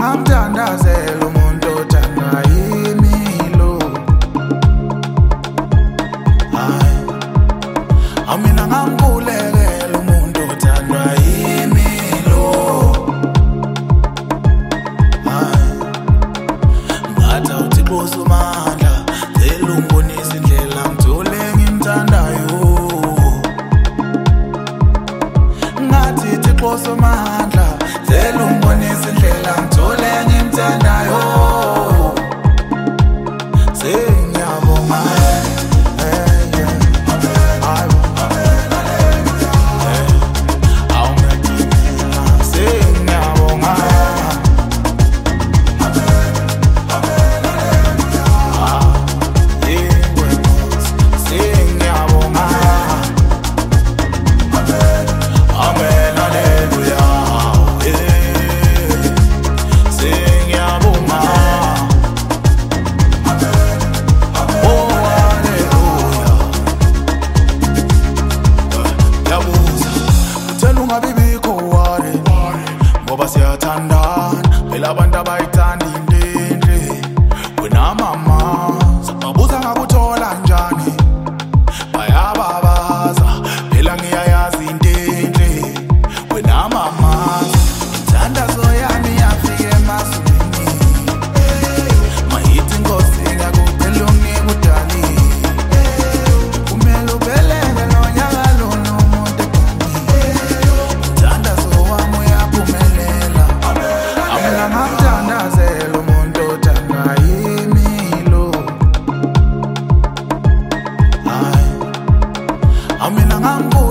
ngamthandazela umuntu othandwa yimi lo. Mina ngamkhulekela umuntu othandwa yimi lo. Ngathi uThixo uSomandla cela ungibonise indlela ngithole engimthandayo. Ngathi uThixo uSomandla cela ungibonise indlela ngithole engimthandayo. Sengiyabonga ngoba siyathandana, phela abantu abayithanda indendle. Wena mama sababuza ngakuthola njani, bayababaza phela ngiyayazi indendle. Wena mama inthandazo yami yafika emazulwini, mayithi Nkosi ngiyakucela unginike udali. Kumele ubeleke lo nyaka lona umuntu egangile, inthandazo wami uyaphumelela. Ngamthandazela umuntu othandwa yimi lo. Mina ngamkhulekela